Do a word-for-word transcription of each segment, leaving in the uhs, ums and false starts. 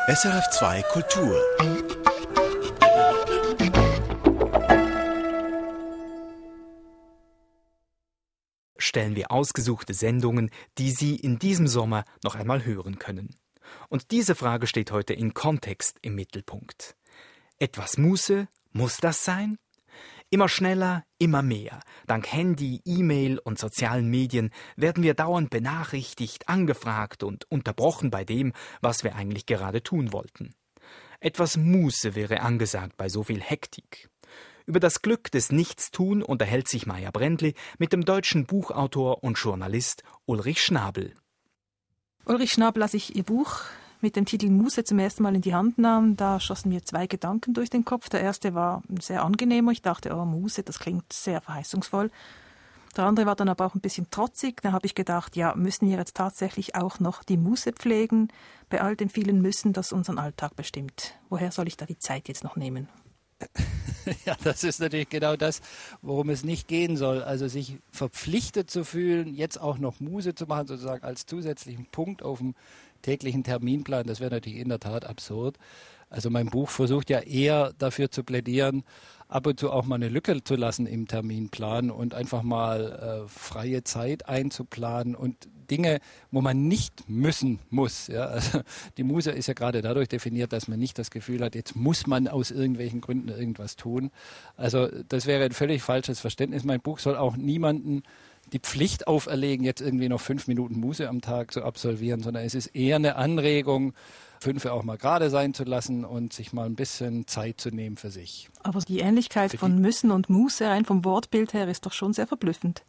S R F zwei Kultur. Stellen wir ausgesuchte Sendungen, die Sie in diesem Sommer noch einmal hören können. Und diese Frage steht heute in Kontext im Mittelpunkt. Etwas Muße, muss das sein? Immer schneller, immer mehr. Dank Handy, E-Mail und sozialen Medien werden wir dauernd benachrichtigt, angefragt und unterbrochen bei dem, was wir eigentlich gerade tun wollten. Etwas Muße wäre angesagt bei so viel Hektik. Über das Glück des Nichtstun unterhält sich Maja Brändli mit dem deutschen Buchautor und Journalist Ulrich Schnabel. Ulrich Schnabel, als ich Ihr Buch mit dem Titel Muße zum ersten Mal in die Hand nahm, da schossen mir zwei Gedanken durch den Kopf. Der erste war sehr angenehmer. Ich dachte, oh, Muße, das klingt sehr verheißungsvoll. Der andere war dann aber auch ein bisschen trotzig. Da habe ich gedacht, ja, müssen wir jetzt tatsächlich auch noch die Muße pflegen? Bei all dem vielen Müssen, das unseren Alltag bestimmt. Woher soll ich da die Zeit jetzt noch nehmen? Ja, das ist natürlich genau das, worum es nicht gehen soll. Also sich verpflichtet zu fühlen, jetzt auch noch Muße zu machen, sozusagen als zusätzlichen Punkt auf dem täglichen Terminplan, das wäre natürlich in der Tat absurd. Also mein Buch versucht ja eher dafür zu plädieren, ab und zu auch mal eine Lücke zu lassen im Terminplan und einfach mal äh, freie Zeit einzuplanen und Dinge, wo man nicht müssen muss. Ja? Also die Muße ist ja gerade dadurch definiert, dass man nicht das Gefühl hat, jetzt muss man aus irgendwelchen Gründen irgendwas tun. Also das wäre ein völlig falsches Verständnis. Mein Buch soll auch niemanden die Pflicht auferlegen, jetzt irgendwie noch fünf Minuten Muße am Tag zu absolvieren, sondern es ist eher eine Anregung, fünf auch mal gerade sein zu lassen und sich mal ein bisschen Zeit zu nehmen für sich. Aber die Ähnlichkeit von Müssen und Muße rein vom Wortbild her ist doch schon sehr verblüffend.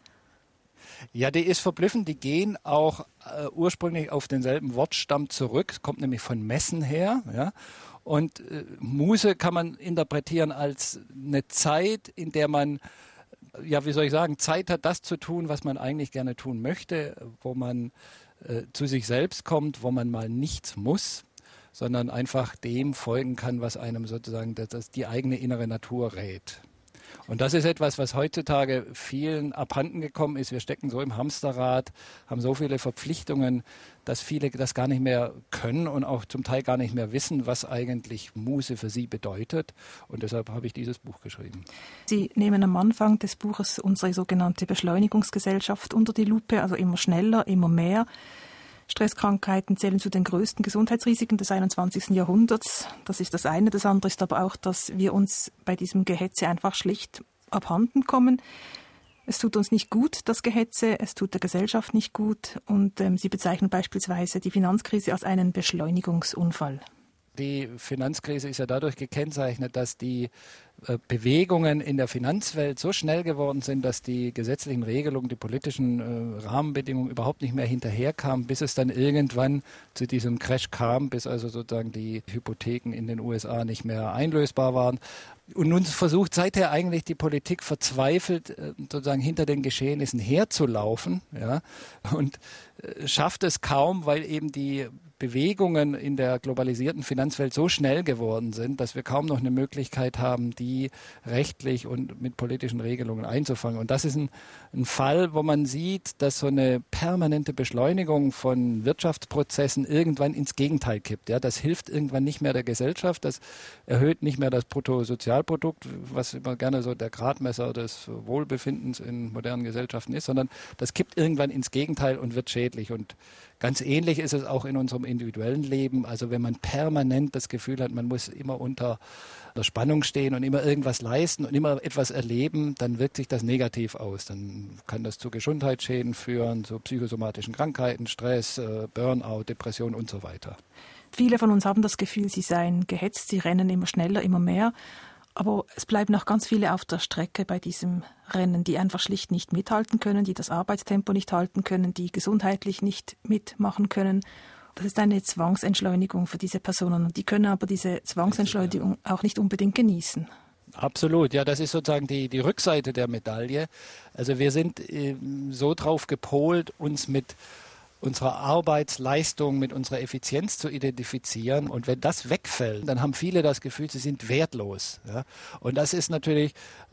Ja, die ist verblüffend. Die gehen auch äh, ursprünglich auf denselben Wortstamm zurück. Es kommt nämlich von Messen her. Ja? Und äh, Muße kann man interpretieren als eine Zeit, in der man, ja, wie soll ich sagen, Zeit hat, das zu tun, was man eigentlich gerne tun möchte, wo man äh, zu sich selbst kommt, wo man mal nichts muss, sondern einfach dem folgen kann, was einem sozusagen das, das die eigene innere Natur rät. Und das ist etwas, was heutzutage vielen abhanden gekommen ist. Wir stecken so im Hamsterrad, haben so viele Verpflichtungen, dass viele das gar nicht mehr können und auch zum Teil gar nicht mehr wissen, was eigentlich Muße für sie bedeutet. Und deshalb habe ich dieses Buch geschrieben. Sie nehmen am Anfang des Buches unsere sogenannte Beschleunigungsgesellschaft unter die Lupe, also immer schneller, immer mehr. Stresskrankheiten zählen zu den größten Gesundheitsrisiken des einundzwanzigsten Jahrhunderts. Das ist das eine. Das andere ist aber auch, dass wir uns bei diesem Gehetze einfach schlicht abhanden kommen. Es tut uns nicht gut, das Gehetze, es tut der Gesellschaft nicht gut. Und ähm, Sie bezeichnen beispielsweise die Finanzkrise als einen Beschleunigungsunfall. Die Finanzkrise ist ja dadurch gekennzeichnet, dass die äh, Bewegungen in der Finanzwelt so schnell geworden sind, dass die gesetzlichen Regelungen, die politischen äh, Rahmenbedingungen überhaupt nicht mehr hinterherkamen, bis es dann irgendwann zu diesem Crash kam, bis also sozusagen die Hypotheken in den U S A nicht mehr einlösbar waren. Und nun versucht seither eigentlich die Politik verzweifelt, sozusagen hinter den Geschehnissen herzulaufen, ja, und schafft es kaum, weil eben die Bewegungen in der globalisierten Finanzwelt so schnell geworden sind, dass wir kaum noch eine Möglichkeit haben, die rechtlich und mit politischen Regelungen einzufangen. Und das ist ein, ein Fall, wo man sieht, dass so eine permanente Beschleunigung von Wirtschaftsprozessen irgendwann ins Gegenteil kippt. Ja, das hilft irgendwann nicht mehr der Gesellschaft, das erhöht nicht mehr das Bruttosozialprodukt, was immer gerne so der Gradmesser des Wohlbefindens in modernen Gesellschaften ist, sondern das kippt irgendwann ins Gegenteil und wird schädlich. Und ganz ähnlich ist es auch in unserem individuellen Leben. Also wenn man permanent das Gefühl hat, man muss immer unter der Spannung stehen und immer irgendwas leisten und immer etwas erleben, dann wirkt sich das negativ aus. Dann kann das zu Gesundheitsschäden führen, zu psychosomatischen Krankheiten, Stress, Burnout, Depression und so weiter. Viele von uns haben das Gefühl, sie seien gehetzt, sie rennen immer schneller, immer mehr. Aber es bleiben noch ganz viele auf der Strecke bei diesem Rennen, die einfach schlicht nicht mithalten können, die das Arbeitstempo nicht halten können, die gesundheitlich nicht mitmachen können. Das ist eine Zwangsentschleunigung für diese Personen. Und die können aber diese Zwangsentschleunigung auch nicht unbedingt genießen. Absolut, ja, das ist sozusagen die, die Rückseite der Medaille. Also wir sind äh, so drauf gepolt, uns mit unserer Arbeitsleistung, mit unserer Effizienz zu identifizieren. Und wenn das wegfällt, dann haben viele das Gefühl, sie sind wertlos. Ja? Und das ist natürlich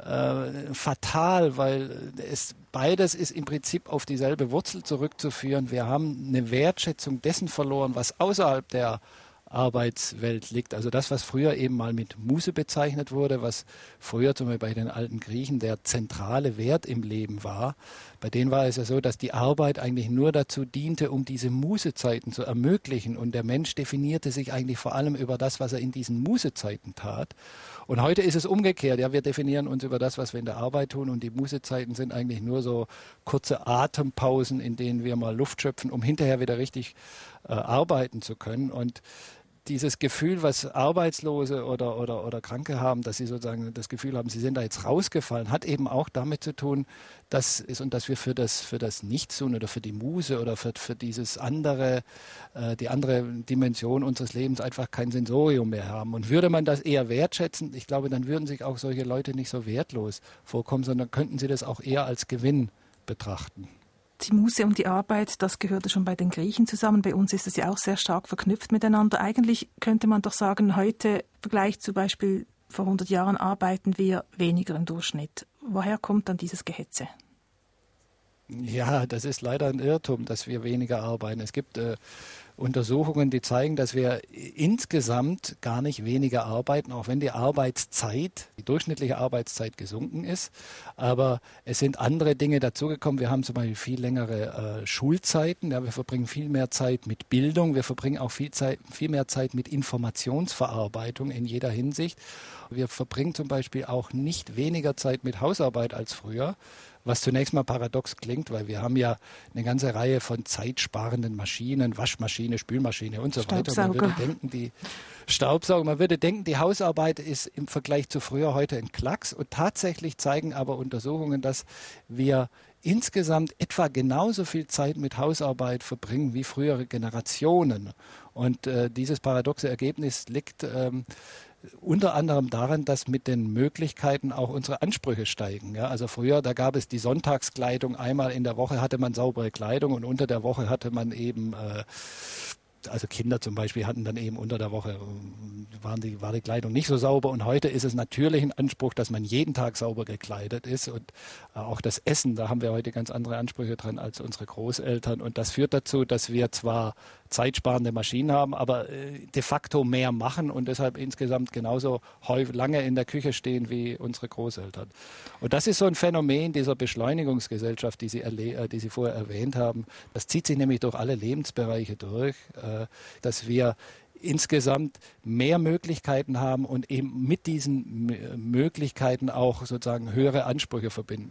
äh, fatal, weil es beides ist im Prinzip auf dieselbe Wurzel zurückzuführen. Wir haben eine Wertschätzung dessen verloren, was außerhalb der Arbeitswelt liegt. Also das, was früher eben mal mit Muße bezeichnet wurde, was früher zum Beispiel bei den alten Griechen der zentrale Wert im Leben war, bei denen war es ja so, dass die Arbeit eigentlich nur dazu diente, um diese Mußezeiten zu ermöglichen. Und der Mensch definierte sich eigentlich vor allem über das, was er in diesen Mußezeiten tat. Und heute ist es umgekehrt. Ja, wir definieren uns über das, was wir in der Arbeit tun. Und die Mußezeiten sind eigentlich nur so kurze Atempausen, in denen wir mal Luft schöpfen, um hinterher wieder richtig äh, arbeiten zu können. Und dieses Gefühl, was Arbeitslose oder, oder, oder Kranke haben, dass sie sozusagen das Gefühl haben, sie sind da jetzt rausgefallen, hat eben auch damit zu tun, dass ist und dass wir für das, für das Nichtstun oder für die Muse oder für, für dieses andere, äh, die andere Dimension unseres Lebens einfach kein Sensorium mehr haben. Und würde man das eher wertschätzen, ich glaube, dann würden sich auch solche Leute nicht so wertlos vorkommen, sondern könnten sie das auch eher als Gewinn betrachten. Die Muße und die Arbeit, das gehörte schon bei den Griechen zusammen. Bei uns ist es ja auch sehr stark verknüpft miteinander. Eigentlich könnte man doch sagen, heute im Vergleich zum Beispiel vor hundert Jahren arbeiten wir weniger im Durchschnitt. Woher kommt dann dieses Gehetze? Ja, das ist leider ein Irrtum, dass wir weniger arbeiten. Es gibt äh, Untersuchungen, die zeigen, dass wir insgesamt gar nicht weniger arbeiten, auch wenn die Arbeitszeit, die durchschnittliche Arbeitszeit gesunken ist. Aber es sind andere Dinge dazugekommen. Wir haben zum Beispiel viel längere äh, Schulzeiten. Ja, wir verbringen viel mehr Zeit mit Bildung. Wir verbringen auch viel, Zeit, viel mehr Zeit mit Informationsverarbeitung in jeder Hinsicht. Wir verbringen zum Beispiel auch nicht weniger Zeit mit Hausarbeit als früher. Was zunächst mal paradox klingt, weil wir haben ja eine ganze Reihe von zeitsparenden Maschinen, Waschmaschine, Spülmaschine und so weiter. Man würde denken, die Staubsauger, man würde denken, die Hausarbeit ist im Vergleich zu früher heute ein Klacks. Und tatsächlich zeigen aber Untersuchungen, dass wir insgesamt etwa genauso viel Zeit mit Hausarbeit verbringen wie frühere Generationen. Und äh, dieses paradoxe Ergebnis liegt ähm, unter anderem daran, dass mit den Möglichkeiten auch unsere Ansprüche steigen. Ja, also früher, da gab es die Sonntagskleidung, einmal in der Woche hatte man saubere Kleidung und unter der Woche hatte man eben, äh, also Kinder zum Beispiel hatten dann eben unter der Woche, waren die, war die Kleidung nicht so sauber und heute ist es natürlich ein Anspruch, dass man jeden Tag sauber gekleidet ist und äh, auch das Essen, da haben wir heute ganz andere Ansprüche dran als unsere Großeltern und das führt dazu, dass wir zwar zeitsparende Maschinen haben, aber äh, de facto mehr machen und deshalb insgesamt genauso häufig lange in der Küche stehen wie unsere Großeltern. Und das ist so ein Phänomen dieser Beschleunigungsgesellschaft, die Sie, erle- äh, die Sie vorher erwähnt haben. Das zieht sich nämlich durch alle Lebensbereiche durch, äh, dass wir insgesamt mehr Möglichkeiten haben und eben mit diesen M- Möglichkeiten auch sozusagen höhere Ansprüche verbinden.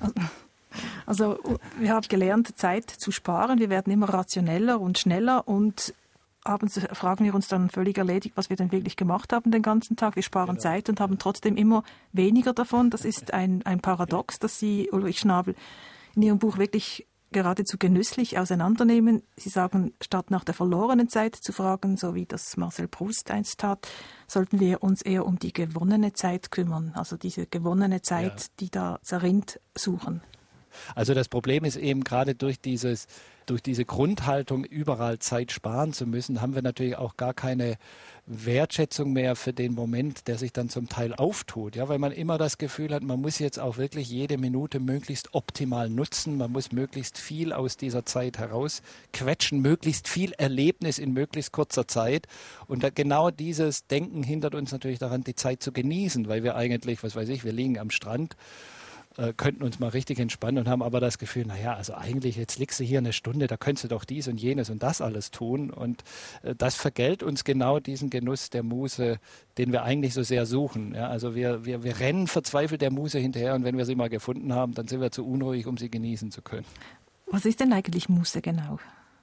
Also wir haben gelernt, Zeit zu sparen. Wir werden immer rationeller und schneller und abends fragen wir uns dann völlig erledigt, was wir denn wirklich gemacht haben den ganzen Tag. Wir sparen genau. Zeit und haben trotzdem immer weniger davon. Das ist ein, ein Paradox, das Sie, Ulrich Schnabel, in Ihrem Buch wirklich geradezu genüsslich auseinandernehmen. Sie sagen, statt nach der verlorenen Zeit zu fragen, so wie das Marcel Proust einst tat, sollten wir uns eher um die gewonnene Zeit kümmern. Also diese gewonnene Zeit, ja. die da zerrinnt, suchen. Also das Problem ist eben gerade durch dieses, durch diese Grundhaltung, überall Zeit sparen zu müssen, haben wir natürlich auch gar keine Wertschätzung mehr für den Moment, der sich dann zum Teil auftut. Ja, weil man immer das Gefühl hat, man muss jetzt auch wirklich jede Minute möglichst optimal nutzen. Man muss möglichst viel aus dieser Zeit herausquetschen, möglichst viel Erlebnis in möglichst kurzer Zeit. Und da genau dieses Denken hindert uns natürlich daran, die Zeit zu genießen, weil wir eigentlich, was weiß ich, wir liegen am Strand, könnten uns mal richtig entspannen und haben aber das Gefühl, naja, also eigentlich jetzt liegst du hier eine Stunde, da könntest du doch dies und jenes und das alles tun und äh, das vergällt uns genau diesen Genuss der Muße, den wir eigentlich so sehr suchen. Ja, also wir, wir, wir rennen verzweifelt der Muße hinterher und wenn wir sie mal gefunden haben, dann sind wir zu unruhig, um sie genießen zu können. Was ist denn eigentlich Muße genau?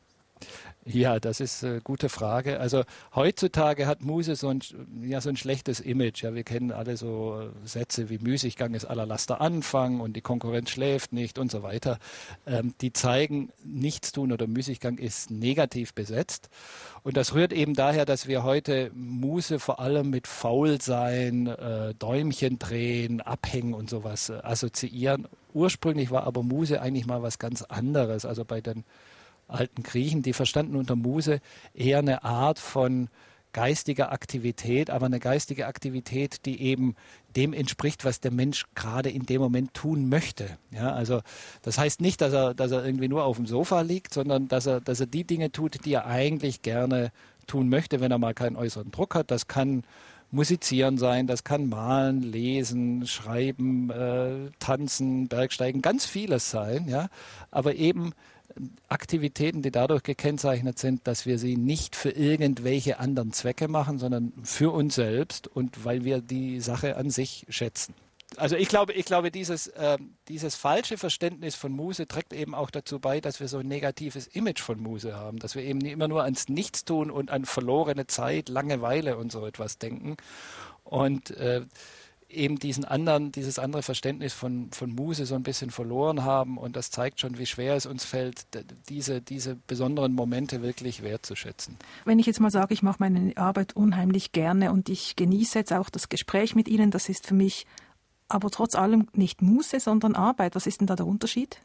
Ja, das ist eine gute Frage. Also heutzutage hat Muse so ein, ja, so ein schlechtes Image. Ja, wir kennen alle so Sätze wie Müßiggang ist aller Laster Anfang und die Konkurrenz schläft nicht und so weiter. Ähm, die zeigen, Nichtstun oder Müßiggang ist negativ besetzt. Und das rührt eben daher, dass wir heute Muse vor allem mit Faulsein, äh, Däumchen drehen, Abhängen und sowas äh, assoziieren. Ursprünglich war aber Muse eigentlich mal was ganz anderes. Also bei den alten Griechen, die verstanden unter Muse eher eine Art von geistiger Aktivität, aber eine geistige Aktivität, die eben dem entspricht, was der Mensch gerade in dem Moment tun möchte. Ja, also das heißt nicht, dass er, dass er irgendwie nur auf dem Sofa liegt, sondern dass er, dass er die Dinge tut, die er eigentlich gerne tun möchte, wenn er mal keinen äußeren Druck hat. Das kann Musizieren sein, das kann Malen, Lesen, Schreiben, äh, Tanzen, Bergsteigen, ganz vieles sein, ja. Aber eben Aktivitäten, die dadurch gekennzeichnet sind, dass wir sie nicht für irgendwelche anderen Zwecke machen, sondern für uns selbst und weil wir die Sache an sich schätzen. Also ich glaube, ich glaube, dieses, äh, dieses falsche Verständnis von Muse trägt eben auch dazu bei, dass wir so ein negatives Image von Muse haben, dass wir eben immer nur ans Nichtstun und an verlorene Zeit, Langeweile und so etwas denken und äh, eben diesen anderen, dieses andere Verständnis von, von Muse so ein bisschen verloren haben und das zeigt schon, wie schwer es uns fällt, diese, diese besonderen Momente wirklich wertzuschätzen. Wenn ich jetzt mal sage, ich mache meine Arbeit unheimlich gerne und ich genieße jetzt auch das Gespräch mit Ihnen, das ist für mich aber trotz allem nicht Muse, sondern Arbeit. Was ist denn da der Unterschied?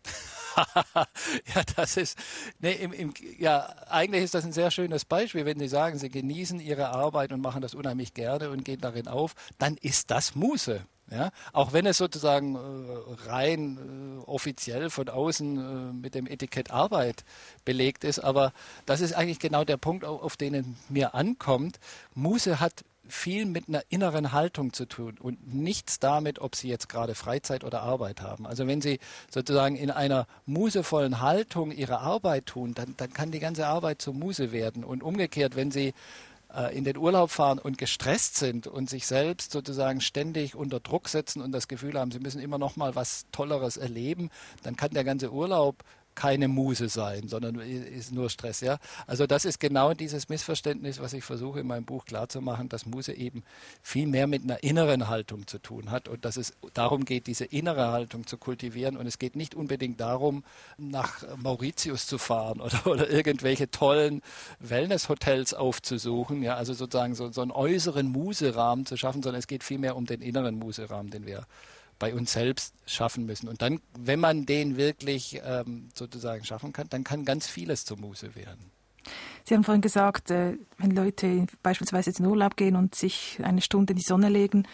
Ja, das ist, nee, im, im, ja, eigentlich ist das ein sehr schönes Beispiel. Wenn Sie sagen, Sie genießen Ihre Arbeit und machen das unheimlich gerne und gehen darin auf, dann ist das Muse. Ja, auch wenn es sozusagen äh, rein äh, offiziell von außen äh, mit dem Etikett Arbeit belegt ist, aber das ist eigentlich genau der Punkt, auf, auf den es mir ankommt. Muse hat viel mit einer inneren Haltung zu tun und nichts damit, ob Sie jetzt gerade Freizeit oder Arbeit haben. Also wenn Sie sozusagen in einer musevollen Haltung Ihre Arbeit tun, dann, dann kann die ganze Arbeit zur Muse werden. Und umgekehrt, wenn Sie äh, in den Urlaub fahren und gestresst sind und sich selbst sozusagen ständig unter Druck setzen und das Gefühl haben, Sie müssen immer noch mal was Tolleres erleben, dann kann der ganze Urlaub keine Muse sein, sondern ist nur Stress. Ja? Also das ist genau dieses Missverständnis, was ich versuche in meinem Buch klarzumachen, dass Muse eben viel mehr mit einer inneren Haltung zu tun hat und dass es darum geht, diese innere Haltung zu kultivieren. Und es geht nicht unbedingt darum, nach Mauritius zu fahren oder, oder irgendwelche tollen Wellnesshotels aufzusuchen, ja? Also sozusagen so, so einen äußeren Muserahmen zu schaffen, sondern es geht vielmehr um den inneren Muserahmen, den wir bei uns selbst schaffen müssen. Und dann, wenn man den wirklich ähm, sozusagen schaffen kann, dann kann ganz vieles zur Muse werden. Sie haben vorhin gesagt, äh, wenn Leute beispielsweise jetzt in Urlaub gehen und sich eine Stunde in die Sonne legen,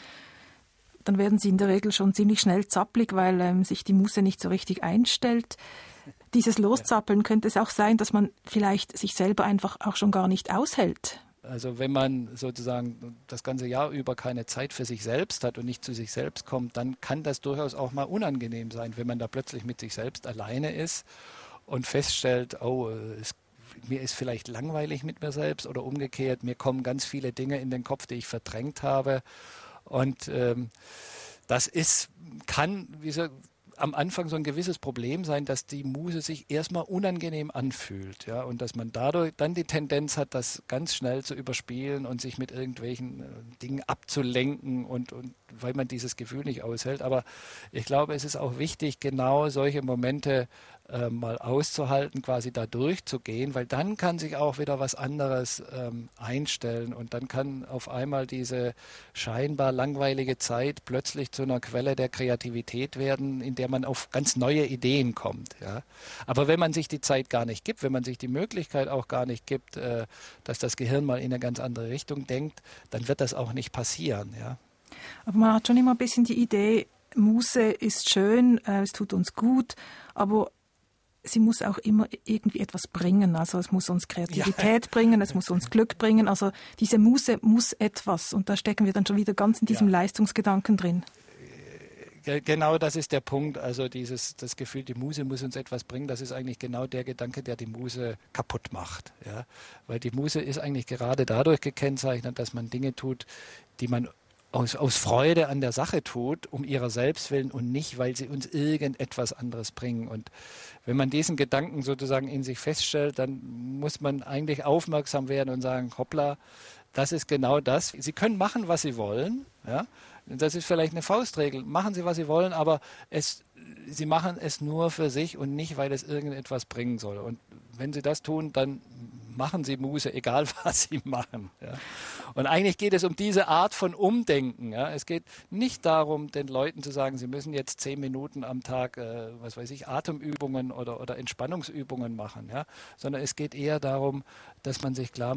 dann werden sie in der Regel schon ziemlich schnell zappelig, weil ähm, sich die Muse nicht so richtig einstellt. Dieses Loszappeln, könnte es auch sein, dass man vielleicht sich selber einfach auch schon gar nicht aushält? Also wenn man sozusagen das ganze Jahr über keine Zeit für sich selbst hat und nicht zu sich selbst kommt, dann kann das durchaus auch mal unangenehm sein, wenn man da plötzlich mit sich selbst alleine ist und feststellt, oh, es, mir ist vielleicht langweilig mit mir selbst oder umgekehrt, mir kommen ganz viele Dinge in den Kopf, die ich verdrängt habe. Und ähm, das ist, kann, wie so, am Anfang so ein gewisses Problem sein, dass die Muse sich erstmal unangenehm anfühlt, ja, und dass man dadurch dann die Tendenz hat, das ganz schnell zu überspielen und sich mit irgendwelchen äh, Dingen abzulenken und, und weil man dieses Gefühl nicht aushält. Aber ich glaube, es ist auch wichtig, genau solche Momente äh, mal auszuhalten, quasi da durchzugehen, weil dann kann sich auch wieder was anderes ähm, einstellen und dann kann auf einmal diese scheinbar langweilige Zeit plötzlich zu einer Quelle der Kreativität werden, in der man auf ganz neue Ideen kommt. Ja. Aber wenn man sich die Zeit gar nicht gibt, wenn man sich die Möglichkeit auch gar nicht gibt, äh, dass das Gehirn mal in eine ganz andere Richtung denkt, dann wird das auch nicht passieren. Ja. Aber man hat schon immer ein bisschen die Idee, Muse ist schön, äh, es tut uns gut, aber sie muss auch immer irgendwie etwas bringen. Also es muss uns Kreativität ja. bringen, es muss uns Glück bringen. Also diese Muse muss etwas. Und da stecken wir dann schon wieder ganz in diesem ja. Leistungsgedanken drin. Genau, das ist der Punkt. Also dieses, das Gefühl, die Muse muss uns etwas bringen, das ist eigentlich genau der Gedanke, der die Muse kaputt macht. Ja? Weil die Muse ist eigentlich gerade dadurch gekennzeichnet, dass man Dinge tut, die man Aus, aus Freude an der Sache tut, um ihrer selbst willen und nicht, weil sie uns irgendetwas anderes bringen. Und wenn man diesen Gedanken sozusagen in sich feststellt, dann muss man eigentlich aufmerksam werden und sagen, hoppla, das ist genau das. Sie können machen, was Sie wollen. Ja? Das ist vielleicht eine Faustregel. Machen Sie, was Sie wollen, aber es, Sie machen es nur für sich und nicht, weil es irgendetwas bringen soll. Und wenn Sie das tun, dann machen Sie Muse, egal was Sie machen. Ja. Und eigentlich geht es um diese Art von Umdenken. Ja. Es geht nicht darum, den Leuten zu sagen, sie müssen jetzt zehn Minuten am Tag, äh, was weiß ich, Atemübungen oder, oder Entspannungsübungen machen, ja. Sondern es geht eher darum, dass man sich klar macht,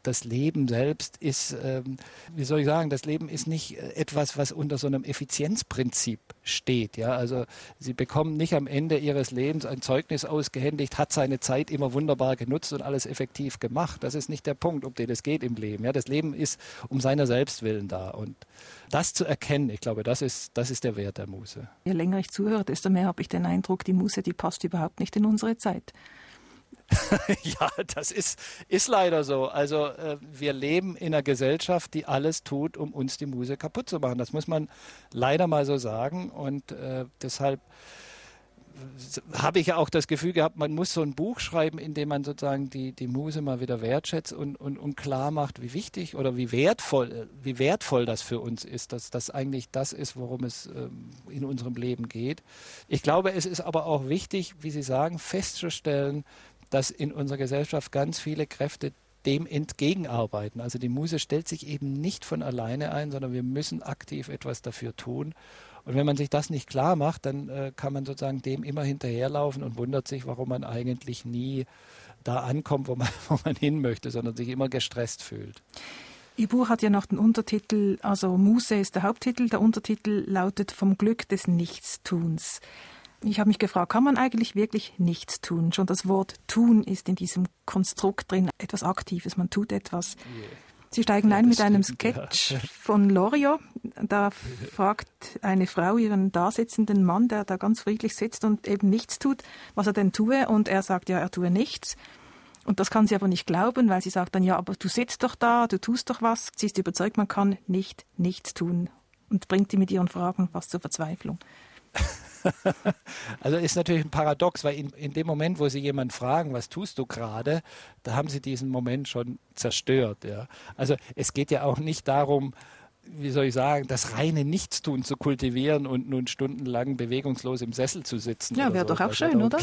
das Leben selbst ist, ähm, wie soll ich sagen, das Leben ist nicht etwas, was unter so einem Effizienzprinzip steht. Ja? Also Sie bekommen nicht am Ende Ihres Lebens ein Zeugnis ausgehändigt, hat seine Zeit immer wunderbar genutzt und alles effektiv gemacht. Das ist nicht der Punkt, um den es geht im Leben. Ja? Das Leben ist um seiner selbst willen da. Und das zu erkennen, ich glaube, das ist, das ist der Wert der Muse. Je länger ich zuhöre, desto mehr habe ich den Eindruck, die Muse, die passt überhaupt nicht in unsere Zeit. Ja, das ist, ist leider so. Also äh, wir leben in einer Gesellschaft, die alles tut, um uns die Muse kaputt zu machen. Das muss man leider mal so sagen. Und äh, deshalb habe ich ja auch das Gefühl gehabt, man muss so ein Buch schreiben, in dem man sozusagen die, die Muse mal wieder wertschätzt und, und, und klar macht, wie wichtig oder wie wertvoll, wie wertvoll das für uns ist, dass das eigentlich das ist, worum es ähm, in unserem Leben geht. Ich glaube, es ist aber auch wichtig, wie Sie sagen, festzustellen, dass in unserer Gesellschaft ganz viele Kräfte dem entgegenarbeiten. Also die Muse stellt sich eben nicht von alleine ein, sondern wir müssen aktiv etwas dafür tun. Und wenn man sich das nicht klar macht, dann äh, kann man sozusagen dem immer hinterherlaufen und wundert sich, warum man eigentlich nie da ankommt, wo man, wo man hin möchte, sondern sich immer gestresst fühlt. Ihr Buch hat ja noch den Untertitel, also Muse ist der Haupttitel, der Untertitel lautet Vom Glück des Nichtstuns. Ich habe mich gefragt, kann man eigentlich wirklich nichts tun? Schon das Wort tun ist in diesem Konstrukt drin, etwas Aktives, man tut etwas. Yeah. Sie steigen ja, ein mit einem Sketch ja. von Loriot. Da fragt eine Frau ihren dasitzenden Mann, der da ganz friedlich sitzt und eben nichts tut, was er denn tue. Und er sagt, ja, er tue nichts. Und das kann sie aber nicht glauben, weil sie sagt dann, ja, aber du sitzt doch da, du tust doch was. Sie ist überzeugt, man kann nicht nichts tun und bringt sie mit ihren Fragen fast zur Verzweiflung. Also ist natürlich ein Paradox, weil in, in dem Moment, wo Sie jemanden fragen, was tust du gerade, da haben Sie diesen Moment schon zerstört. Ja. Also es geht ja auch nicht darum, wie soll ich sagen, das reine Nichtstun zu kultivieren und nun stundenlang bewegungslos im Sessel zu sitzen. Ja, wäre so. doch auch schön, oder?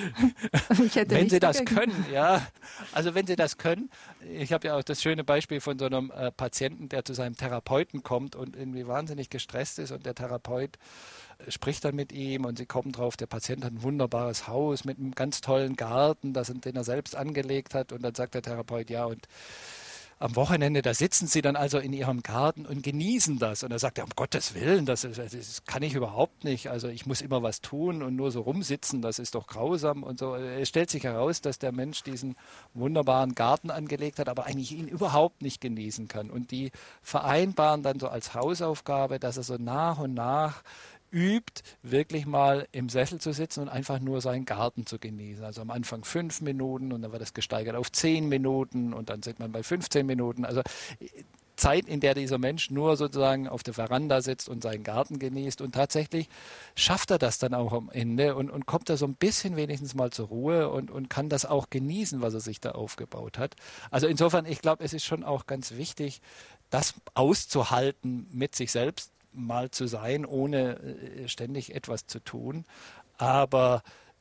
Ich hätte wenn Sie das dagegen. können, ja. Also wenn Sie das können, ich habe ja auch das schöne Beispiel von so einem äh, Patienten, der zu seinem Therapeuten kommt und irgendwie wahnsinnig gestresst ist und der Therapeut spricht dann mit ihm und sie kommen drauf, der Patient hat ein wunderbares Haus mit einem ganz tollen Garten, das, den er selbst angelegt hat und dann sagt der Therapeut, ja und am Wochenende, da sitzen Sie dann also in Ihrem Garten und genießen das. Und er sagt, ja, um Gottes Willen, das, ist, das kann ich überhaupt nicht. Also ich muss immer was tun und nur so rumsitzen, das ist doch grausam und so. Es stellt sich heraus, dass der Mensch diesen wunderbaren Garten angelegt hat, aber eigentlich ihn überhaupt nicht genießen kann. Und die vereinbaren dann so als Hausaufgabe, dass er so nach und nach übt, wirklich mal im Sessel zu sitzen und einfach nur seinen Garten zu genießen. Also am Anfang fünf Minuten und dann wird das gesteigert auf zehn Minuten und dann sind man bei fünfzehn Minuten. Also Zeit, in der dieser Mensch nur sozusagen auf der Veranda sitzt und seinen Garten genießt. Und tatsächlich schafft er das dann auch am Ende und, und kommt da so ein bisschen wenigstens mal zur Ruhe und, und kann das auch genießen, was er sich da aufgebaut hat. Also insofern, ich glaube, es ist schon auch ganz wichtig, das auszuhalten mit sich selbst, mal zu sein, ohne ständig etwas zu tun. Aber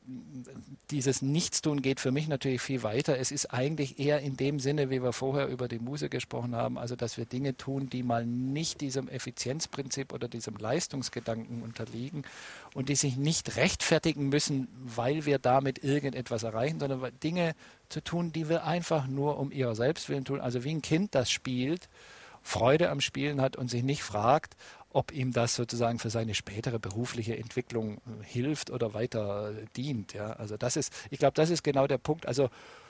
dieses Nichtstun geht für mich natürlich viel weiter. Es ist eigentlich eher in dem Sinne, wie wir vorher über die Muse gesprochen haben, also dass wir Dinge tun, die mal nicht diesem Effizienzprinzip oder diesem Leistungsgedanken unterliegen und die sich nicht rechtfertigen müssen, weil wir damit irgendetwas erreichen, sondern Dinge zu tun, die wir einfach nur um ihrer selbst willen tun. Also wie ein Kind, das spielt, Freude am Spielen hat und sich nicht fragt, ob ihm das sozusagen für seine spätere berufliche Entwicklung hilft oder weiter dient. Ja, also das ist, ich glaube, das ist genau der Punkt. Also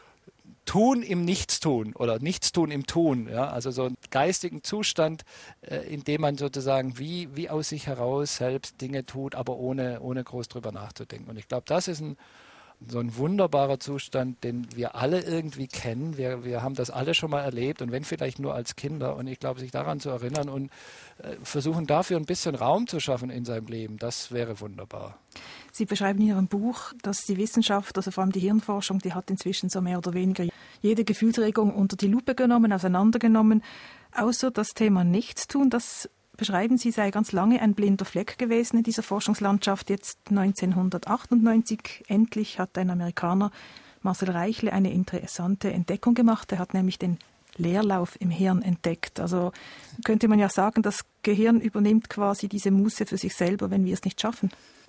Tun im Nichtstun oder Nichtstun im Tun. Ja, also so einen geistigen Zustand, äh, in dem man sozusagen wie, wie aus sich heraus selbst Dinge tut, aber ohne, ohne groß drüber nachzudenken. Und ich glaube, das ist ein so ein wunderbarer Zustand, den wir alle irgendwie kennen. Wir, wir haben das alle schon mal erlebt und wenn vielleicht nur als Kinder. Und ich glaube, sich daran zu erinnern und äh, versuchen dafür ein bisschen Raum zu schaffen in seinem Leben, das wäre wunderbar. Sie beschreiben in Ihrem Buch, dass die Wissenschaft, also vor allem die Hirnforschung, die hat inzwischen so mehr oder weniger jede Gefühlsregung unter die Lupe genommen, auseinandergenommen. Außer das Thema Nichtstun, das beschreiben Sie, sei ganz lange ein blinder Fleck gewesen in dieser Forschungslandschaft. Jetzt neunzehnhundertachtundneunzig endlich hat ein Amerikaner, Marcel Reichle, eine interessante Entdeckung gemacht. Er hat nämlich den Leerlauf im Hirn entdeckt. Also könnte man ja sagen, das Gehirn übernimmt quasi diese Muße für sich selber, wenn wir es nicht schaffen.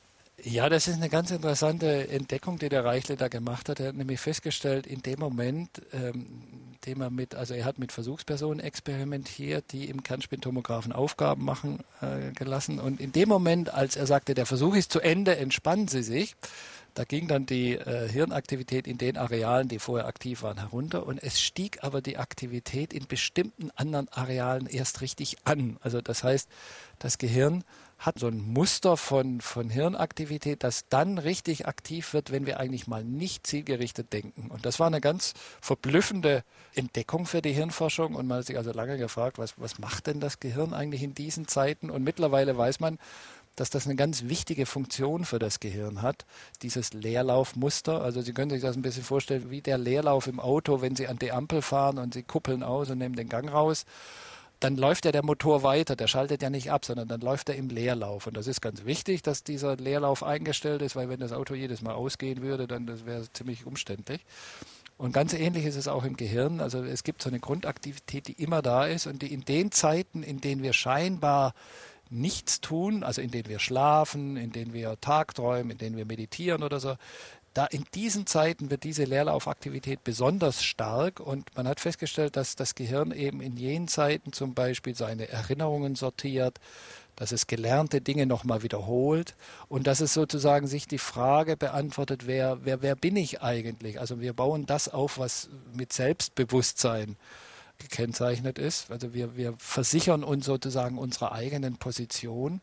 Ja, das ist eine ganz interessante Entdeckung, die der Reichle da gemacht hat. Er hat nämlich festgestellt, in dem Moment, ähm, dem er mit, also er hat mit Versuchspersonen experimentiert, die im Kernspintomographen Aufgaben machen äh, gelassen. Und in dem Moment, als er sagte, der Versuch ist zu Ende, entspannen Sie sich, da ging dann die äh, Hirnaktivität in den Arealen, die vorher aktiv waren, herunter. Und es stieg aber die Aktivität in bestimmten anderen Arealen erst richtig an. Also das heißt, das Gehirn hat so ein Muster von, von Hirnaktivität, das dann richtig aktiv wird, wenn wir eigentlich mal nicht zielgerichtet denken. Und das war eine ganz verblüffende Entdeckung für die Hirnforschung. Und man hat sich also lange gefragt, was, was macht denn das Gehirn eigentlich in diesen Zeiten? Und mittlerweile weiß man, dass das eine ganz wichtige Funktion für das Gehirn hat, dieses Leerlaufmuster. Also Sie können sich das ein bisschen vorstellen, wie der Leerlauf im Auto, wenn Sie an die Ampel fahren und Sie kuppeln aus und nehmen den Gang raus. Dann läuft ja der Motor weiter, der schaltet ja nicht ab, sondern dann läuft er im Leerlauf. Und das ist ganz wichtig, dass dieser Leerlauf eingestellt ist, weil wenn das Auto jedes Mal ausgehen würde, dann das wäre ziemlich umständlich. Und ganz ähnlich ist es auch im Gehirn. Also es gibt so eine Grundaktivität, die immer da ist und die in den Zeiten, in denen wir scheinbar nichts tun, also in denen wir schlafen, in denen wir tagträumen, in denen wir meditieren oder so, da in diesen Zeiten wird diese Leerlaufaktivität besonders stark und man hat festgestellt, dass das Gehirn eben in jenen Zeiten zum Beispiel seine Erinnerungen sortiert, dass es gelernte Dinge nochmal wiederholt und dass es sozusagen sich die Frage beantwortet, wer, wer, wer bin ich eigentlich? Also wir bauen das auf, was mit Selbstbewusstsein gekennzeichnet ist. Also wir, wir versichern uns sozusagen unserer eigenen Position.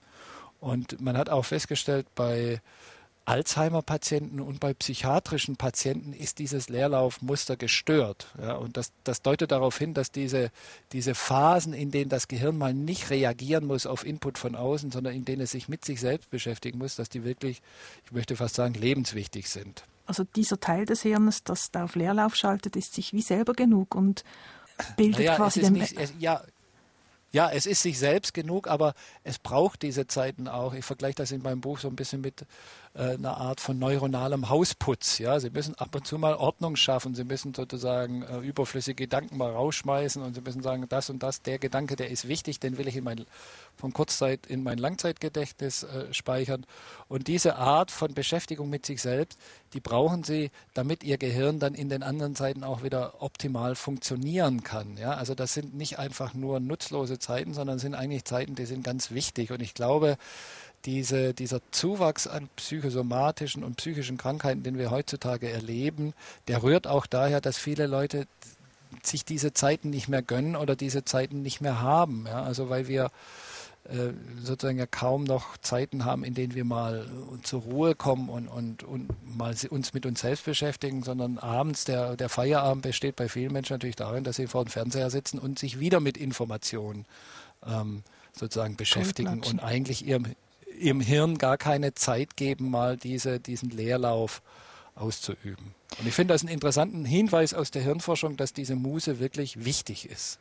Und man hat auch festgestellt, bei Alzheimer-Patienten und bei psychiatrischen Patienten ist dieses Leerlaufmuster gestört. Ja, und das, das deutet darauf hin, dass diese, diese Phasen, in denen das Gehirn mal nicht reagieren muss auf Input von außen, sondern in denen es sich mit sich selbst beschäftigen muss, dass die wirklich, ich möchte fast sagen, lebenswichtig sind. Also dieser Teil des Hirns, das da auf Leerlauf schaltet, ist sich wie selber genug und bildet naja, quasi es ist den... Nicht, es, ja, ja, es ist sich selbst genug, aber es braucht diese Zeiten auch. Ich vergleiche das in meinem Buch so ein bisschen mit äh, einer Art von neuronalem Hausputz. Ja, Sie müssen ab und zu mal Ordnung schaffen. Sie müssen sozusagen äh, überflüssige Gedanken mal rausschmeißen und Sie müssen sagen, das und das, der Gedanke, der ist wichtig, den will ich in mein, von Kurzzeit in mein Langzeitgedächtnis äh, speichern. Und diese Art von Beschäftigung mit sich selbst, die brauchen Sie, damit Ihr Gehirn dann in den anderen Zeiten auch wieder optimal funktionieren kann. Ja, also das sind nicht einfach nur nutzlose Zeiten, sondern sind eigentlich Zeiten, die sind ganz wichtig. Und ich glaube, diese, dieser Zuwachs an psychosomatischen und psychischen Krankheiten, den wir heutzutage erleben, der rührt auch daher, dass viele Leute sich diese Zeiten nicht mehr gönnen oder diese Zeiten nicht mehr haben. Ja, also weil wir äh, sozusagen ja kaum noch Zeiten haben, in denen wir mal zur Ruhe kommen und, und, und mal uns mit uns selbst beschäftigen, sondern abends, der, der Feierabend besteht bei vielen Menschen natürlich darin, dass sie vor dem Fernseher sitzen und sich wieder mit Informationen ähm, sozusagen beschäftigen und eigentlich ihrem, ihrem Hirn gar keine Zeit geben, mal diese, diesen Leerlauf auszuüben. Und ich finde das einen interessanten Hinweis aus der Hirnforschung, dass diese Muße wirklich wichtig ist.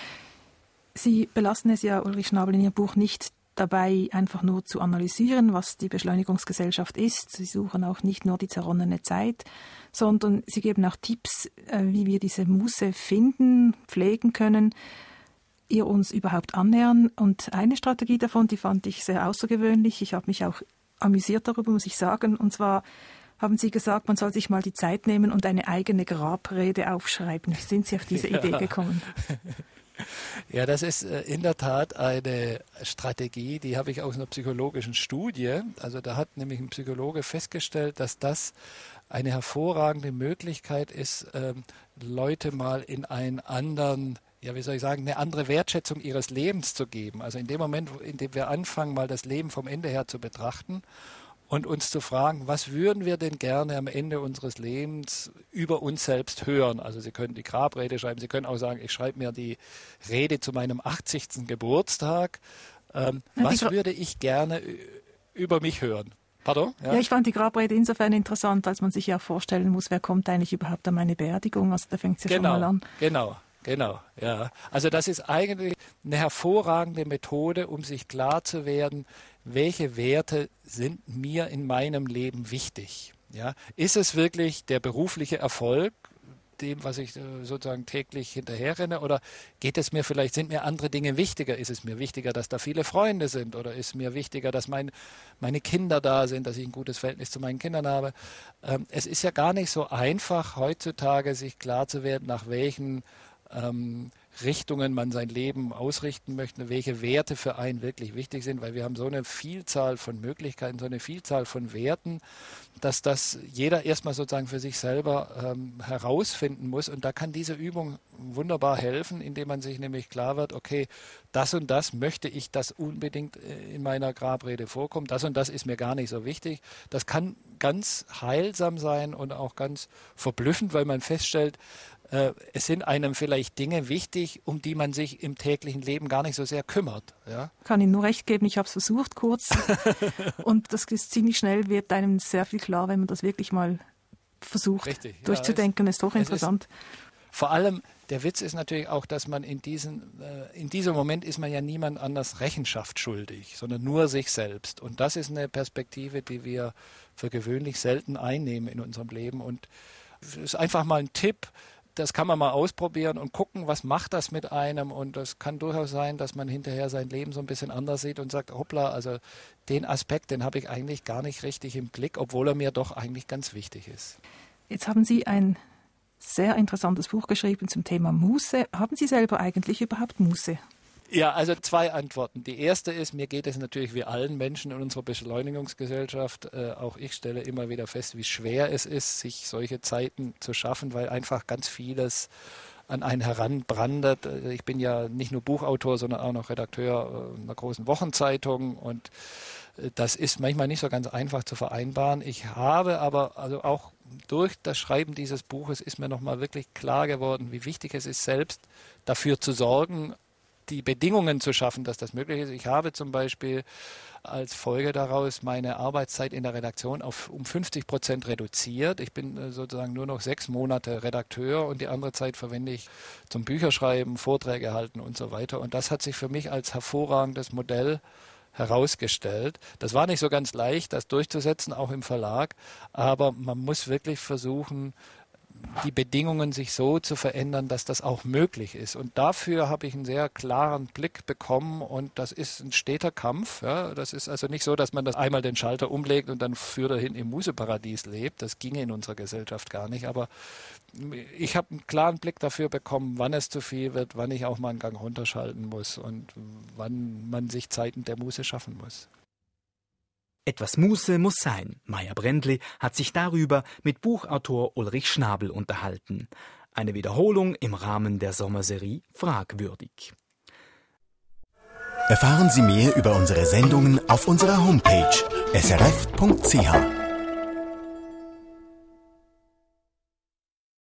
Sie belassen es ja, Ulrich Schnabel, in Ihrem Buch nicht dabei, einfach nur zu analysieren, was die Beschleunigungsgesellschaft ist. Sie suchen auch nicht nur die zerronnene Zeit, sondern Sie geben auch Tipps, wie wir diese Muße finden, pflegen können, ihr uns überhaupt annähern. Und eine Strategie davon, die fand ich sehr außergewöhnlich. Ich habe mich auch amüsiert darüber, muss ich sagen. Und zwar haben Sie gesagt, man soll sich mal die Zeit nehmen und eine eigene Grabrede aufschreiben. Wie sind Sie auf diese ja. Idee gekommen? Ja, das ist in der Tat eine Strategie, die habe ich aus einer psychologischen Studie. Also da hat nämlich ein Psychologe festgestellt, dass das eine hervorragende Möglichkeit ist, Leute mal in einen anderen, ja, wie soll ich sagen, eine andere Wertschätzung ihres Lebens zu geben. Also in dem Moment, in dem wir anfangen, mal das Leben vom Ende her zu betrachten und uns zu fragen, was würden wir denn gerne am Ende unseres Lebens über uns selbst hören? Also Sie können die Grabrede schreiben, Sie können auch sagen, ich schreibe mir die Rede zu meinem achtzigsten Geburtstag. Ähm, ja, was würde ich gerne über mich hören? Pardon? Ja. ja, ich fand die Grabrede insofern interessant, als man sich ja vorstellen muss, wer kommt eigentlich überhaupt an meine Beerdigung? Also da fängt es ja genau, schon mal an. Genau. Genau, ja. Also das ist eigentlich eine hervorragende Methode, um sich klar zu werden, welche Werte sind mir in meinem Leben wichtig. Ja? Ist es wirklich der berufliche Erfolg dem, was ich sozusagen täglich hinterherrenne? Oder geht es mir vielleicht, sind mir andere Dinge wichtiger? Ist es mir wichtiger, dass da viele Freunde sind? Oder ist mir wichtiger, dass mein, meine Kinder da sind, dass ich ein gutes Verhältnis zu meinen Kindern habe? Ähm, es ist ja gar nicht so einfach, heutzutage sich klar zu werden, nach welchen ähm, Richtungen man sein Leben ausrichten möchte, welche Werte für einen wirklich wichtig sind, weil wir haben so eine Vielzahl von Möglichkeiten, so eine Vielzahl von Werten, dass das jeder erstmal sozusagen für sich selber ähm, herausfinden muss. Und da kann diese Übung wunderbar helfen, indem man sich nämlich klar wird, okay, das und das möchte ich, dass unbedingt in meiner Grabrede vorkommt, das und das ist mir gar nicht so wichtig. Das kann ganz heilsam sein und auch ganz verblüffend, weil man feststellt, es sind einem vielleicht Dinge wichtig, um die man sich im täglichen Leben gar nicht so sehr kümmert. Ja? Kann Ihnen nur recht geben, ich habe es versucht kurz und das ist ziemlich schnell, wird einem sehr viel klar, wenn man das wirklich mal versucht Richtig, durchzudenken, ja, es, ist hochinteressant. Ist, vor allem, der Witz ist natürlich auch, dass man in, diesen, äh, in diesem Moment ist man ja niemand anders Rechenschaft schuldig, sondern nur sich selbst. Und das ist eine Perspektive, die wir für gewöhnlich selten einnehmen in unserem Leben. Und es ist einfach mal ein Tipp, das kann man mal ausprobieren und gucken, was macht das mit einem. Und das kann durchaus sein, dass man hinterher sein Leben so ein bisschen anders sieht und sagt, hoppla, also den Aspekt, den habe ich eigentlich gar nicht richtig im Blick, obwohl er mir doch eigentlich ganz wichtig ist. Jetzt haben Sie ein sehr interessantes Buch geschrieben zum Thema Muße. Haben Sie selber eigentlich überhaupt Muße? Ja, also zwei Antworten. Die erste ist, mir geht es natürlich wie allen Menschen in unserer Beschleunigungsgesellschaft. Äh, auch ich stelle immer wieder fest, wie schwer es ist, sich solche Zeiten zu schaffen, weil einfach ganz vieles an einen heranbrandet. Ich bin ja nicht nur Buchautor, sondern auch noch Redakteur einer großen Wochenzeitung und das ist manchmal nicht so ganz einfach zu vereinbaren. Ich habe aber also auch durch das Schreiben dieses Buches ist mir nochmal wirklich klar geworden, wie wichtig es ist, selbst dafür zu sorgen, die Bedingungen zu schaffen, dass das möglich ist. Ich habe zum Beispiel als Folge daraus meine Arbeitszeit in der Redaktion auf um fünfzig Prozent reduziert. Ich bin sozusagen nur noch sechs Monate Redakteur und die andere Zeit verwende ich zum Bücherschreiben, Vorträge halten und so weiter. Und das hat sich für mich als hervorragendes Modell herausgestellt. Das war nicht so ganz leicht, das durchzusetzen, auch im Verlag, aber man muss wirklich versuchen, die Bedingungen sich so zu verändern, dass das auch möglich ist. Und dafür habe ich einen sehr klaren Blick bekommen und das ist ein steter Kampf. Ja. Das ist also nicht so, dass man das einmal den Schalter umlegt und dann für dahin im Museparadies lebt. Das ginge in unserer Gesellschaft gar nicht. Aber ich habe einen klaren Blick dafür bekommen, wann es zu viel wird, wann ich auch mal einen Gang runterschalten muss und wann man sich Zeiten der Muße schaffen muss. Etwas Muße muss sein. Maja Brändli hat sich darüber mit Buchautor Ulrich Schnabel unterhalten. Eine Wiederholung im Rahmen der Sommerserie Fragwürdig. Erfahren Sie mehr über unsere Sendungen auf unserer Homepage s r f punkt c h.